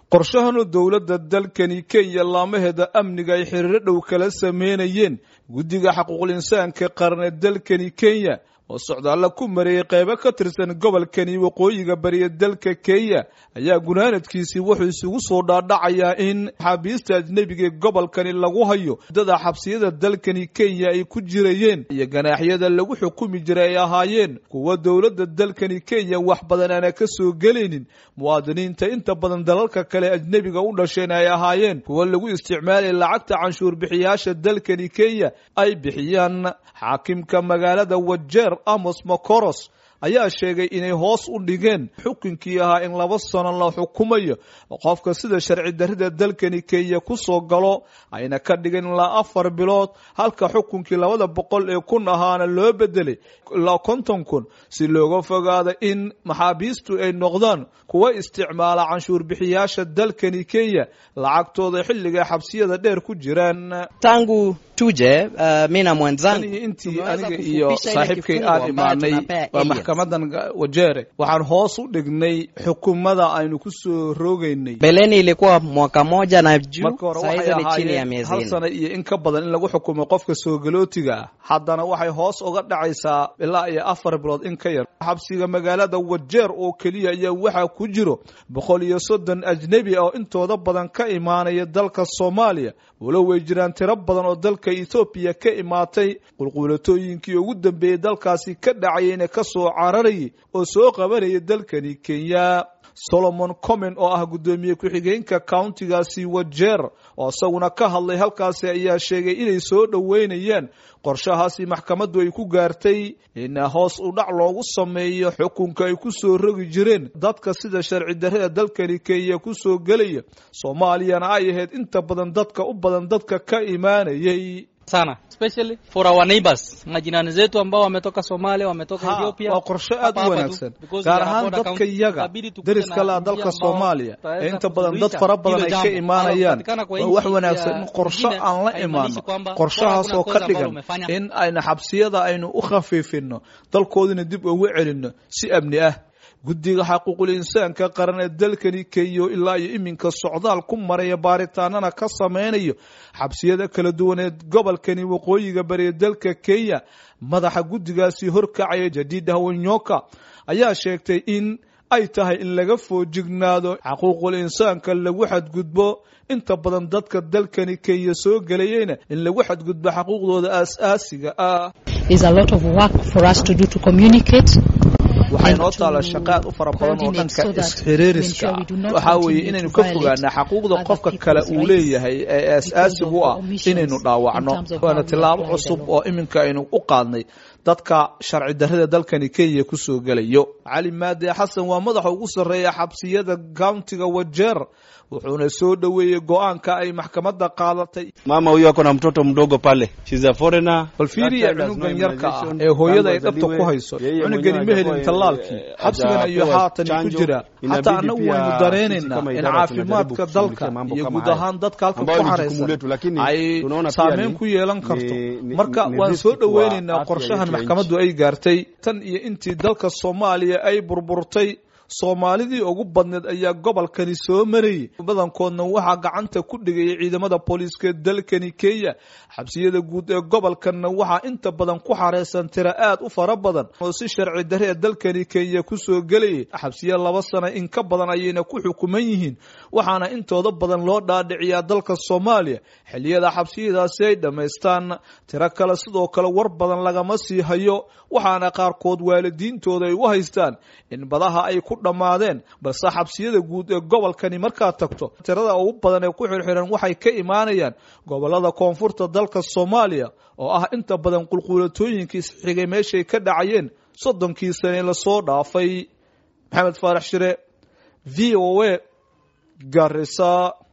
qorshahana dowladda dalkani Kenya laamaheeda amniga ay xiriir dhow kala sameeyeen guddiga xuquuqul insaanka qaran ee dalkani Kenya oo socdaal ku mareeyay qaybo ka tirsan gobolkani waqooyiga bariga dalka Kenya ayaa gunaanadkiisii wuxuu isugu soo dhaadhacayaa in xabiista ajnabiga gobolkani lagu hayo dad xabsiyada dalkani Kenya ay ku jirayeen iyo ganaaxyada lagu xukumi jiray ay ahaayeen kuwa dowladda dalkani Kenya wax badan aan ka soo galeynin muwaadiniinta inta badan dalalka kale ajnabiga u dhasheen ay ahaayeen kuwa lagu isticmaalay lacagta canshuur bixiyaasha dalkani Kenya ay bixiyaan xaakimka magaalada Wajeer Amos Makoros ayaa sheegay inay hoos u dhigeen xukunkii ahaa in 2 sano la xukumayo qofka sida sharci darrida dalkani Kenya ku soo galo ayna ka dhigeen ilaa 4 bilood halka xukunkii 200,000 ahaana loo bedelay ilaa 50,000 si looga fogaado in maxaabiistu ay noqdaan kuwa isticmaala canshuur bixiyaasha dalkani Kenya lacagtooda xilliga xabsiyada dheer ku jiraan. Tangu tuje mina mwenzangu intii aniga iyo saaxiibkay aan imaanay waa maxkamadan Wajeer waxaan hoos u dhignay xukuumada aynu ku soo rogaynay. Beleni ilikuwa mwaka moja na juu saizi ni chini ya miezi 1 sano iyo in ka badan in lagu xukumo qofka soo galootiga haddana waxay hoos uga dhacaysaa ilaa 4 bilood in ka yar. xabsiga magaalada Wajeer oo kaliya ayaa waxa ku jiro 130 ajnabi oo intooda badan ka imaanaya dalka Soomaaliya walow way jiraan tiro badan oo dalka Ethiopia ka imaatay qulqulatooyinkii ugu dambeeyay dalkaasi ka dhacayna ka soo cararayay oo soo qabanayay dalkani Kenya. Solomon Komen oo ah gudoomiye ku-xigeenka countigaasi Wajeer oo asaguna ka hadlay halkaas ayaa sheegay inay soo dhaweynayaan qorshahaasi maxkamaddu ay ku gaartay in hoos u dhac loogu sameeyo xukunka ay ku soo rogi jireen dadka sida sharci darrada dalkani Kenya ku soo galaya Soomaaliyana ay ahayd inta badan dadka u badan dadka ka imaanayay sana especially for our neighbors majirani zetu ambao wametoka Somalia wametoka Ethiopia waa qorshe aad u wanaagsan gaar ahaan dadka iyaga dariska la dalka Soomaaliya inta badan dad fara badan ay ka imaanayaan wax wanaagsan in qorshe aan la imaano qorshahaas oo ka dhigan in ayna xabsiyada aynu u khafiifino dalkoodina dib ugu celino si amni ah. guddiga xuquuqul insaanka qaran ee dalkani Kenya ilaa iyo iminka socdaal ku maraya baaritaanana ka sameynayo xabsiyada kala duwan ee gobolkani waqooyiga bari dalka Kenya. madaxa guddigaasi horkacaya Jadida Wanyoka ayaa sheegtay in ay tahay in laga foojignaado xuquuqul insaanka lagu xadgudbo inta badan dadka dalkani Kenya soo galayeen in lagu xadgudbo xuquuqdooda aasaasiga ah. Is a lot of work for us to do to communicate. waxay noo taala shaqaad u fara badan oo dhanka isxiriiriska waxa weeye inaynu ka fogaano xuquuqda qofka kale uu leeyahay ee asaasigu ah inaynu dhaawacno waana tilaabo cusub oo iminka aynu u qaadnay dadka sharci darrada dalkani Kenya ku soo galayo. Cali Maade Xasan waa madaxa ugu sareeya xabsiyada countiga Wajeer wuxuuna soo dhaweeyay go'aanka ay maxkamadda qaadatay. Mama huyo ako na mtoto mdogo pale, she's a foreigner. balfiiriya cunugan yarka ee hooyada ay dhabta ku hayso cunugani ma helin talaalkii xabsigan ayuu haatan ku jira hatta anagu waynu dareenaynaa in caafimaadka dalka iyo guud ahaan dadka halka ku xareysan ay saameyn ku yeelan karto. marka waan soo dhaweynaynaa qorshahan maxkamaddu ay gaartay. tan iyo intii dalka Soomaaliya ay burburtay Soomaalidii ugu badneed ayaa gobolkani soo marayay badankoodna waxa gacanta ku dhigay ciidamada booliiska dalkani Kenya. xabsiyada guud ee gobolkana waxa inta badan ku xareysan tira aad u fara badan oo si sharci darre dalkani Kenya ku soo galay. xabsiya 2 sano in ka badan ayayna ku xukuman yihiin waxaana intooda badan loo dhaadhiciyaa dalka Soomaaliya xilliyada xabsiyadaasi ay dhameystaan. tira kale sidoo kale war badan lagama sii hayo waxaana qaarkood waalidiintooda ay u haystaan in badaha ay ku dhamaadeen balse xabsiyada guud ee gobolkani markaa tagto tirada ugu badan ee ku xirxiran waxay ka imaanayaan gobolada koonfurta dalka Soomaaliya oo ah inta badan qulqulatooyinkii xigay meeshay ka dhacayeen 30 sano la soo dhaafay. Maxamed Faarax Shire VOA Garissa.